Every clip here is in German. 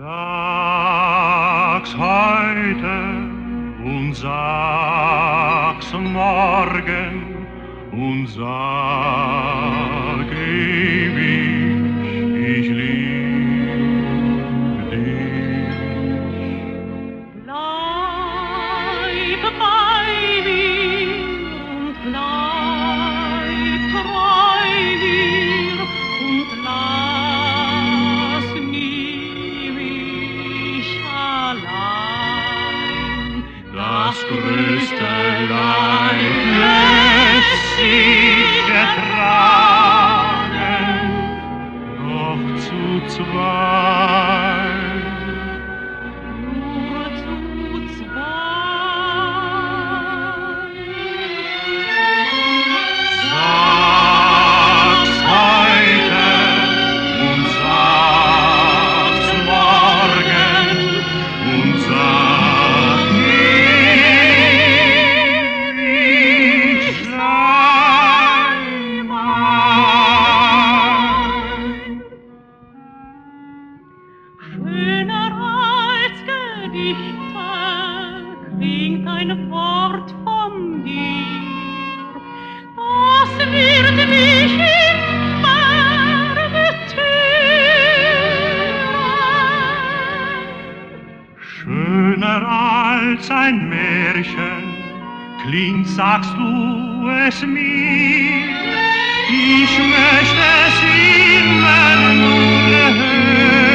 Sag's heute und sag's morgen und sag ewig, ich lieb dich. Bleib bei mir und bleib treu mir und lass mich allein. Das größte Leid lässt sich ertragen, doch zu zweit. Nur zu zweit. Sag's heute und sag's morgen und sag ewig sei mein. Schöner als Gedichte klingt ein Wort von dir, das wird mich immer betören. Schöner als ein Märchen klingt, sagst du es mir. Ich möchte es immer nur hören.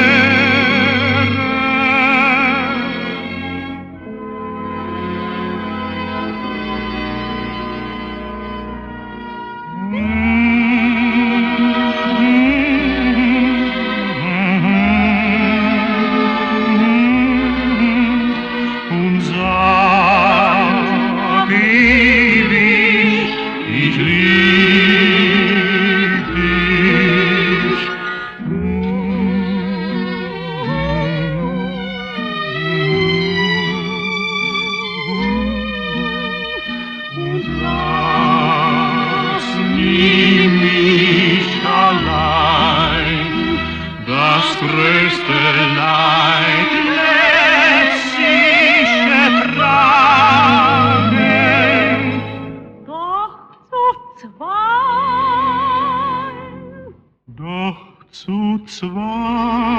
Und sag ewig, ich lieb dich. Und lass mich allein, das größte Leid lässt sich ertragen. Doch zu zweit. Doch zu zweit.